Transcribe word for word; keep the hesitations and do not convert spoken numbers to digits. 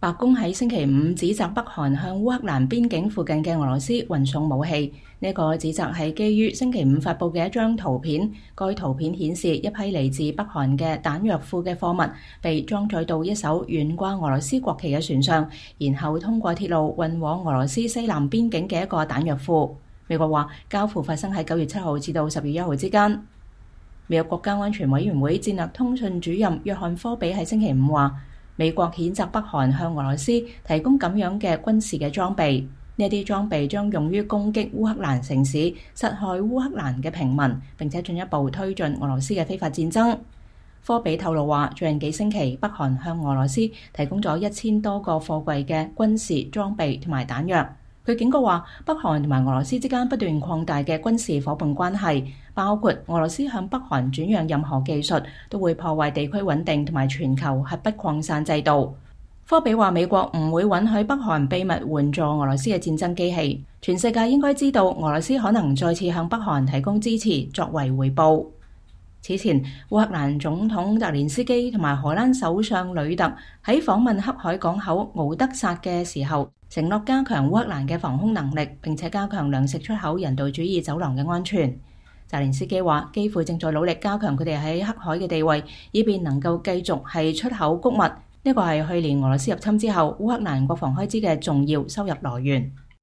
白宮喺星期五指責北韓向烏克蘭邊境附近嘅俄羅斯運送武器，呢、這個指責係基於星期五發布嘅一張圖片。該圖片顯示一批嚟自北韓嘅彈藥庫嘅貨物被裝載到一艘懸掛俄羅斯國旗嘅船上，然後通過鐵路運往俄羅斯西南邊境嘅一個彈藥庫。美國話交付發生喺九月七號至到十月一號之間。美國國家安全委員會戰略通訊主任約翰科比喺星期五話，美國譴責北韓向俄羅斯提供咁樣嘅軍事嘅裝備，呢啲裝備將用於攻擊烏克蘭城市，殺害烏克蘭嘅平民，並且進一步推進俄羅斯嘅非法戰爭。科比透露話，最近幾星期，北韓向俄羅斯提供咗一千多個貨櫃嘅軍事裝備同埋彈藥。佢警告話，北韓同埋俄羅斯之間不斷擴大嘅軍事夥伴關係，包括俄羅斯向北韓轉讓任何技術，都會破壞地區穩定同埋全球核不擴散制度。科比話，美國唔會允許北韓秘密援助俄羅斯嘅戰爭機器。全世界應該知道，俄羅斯可能再次向北韓提供支持作為回報。此前，烏克蘭總統澤連斯基同埋荷蘭首相呂特喺訪問黑海港口敖德薩嘅時候，承諾加強烏克蘭嘅防空能力，並且加強糧食出口人道主義走廊嘅安全。澤連斯基話，基輔正在努力加強佢哋喺黑海嘅地位，以便能夠繼續係出口穀物。呢個係去年俄羅斯入侵之後烏克蘭國防開支嘅重要收入來源。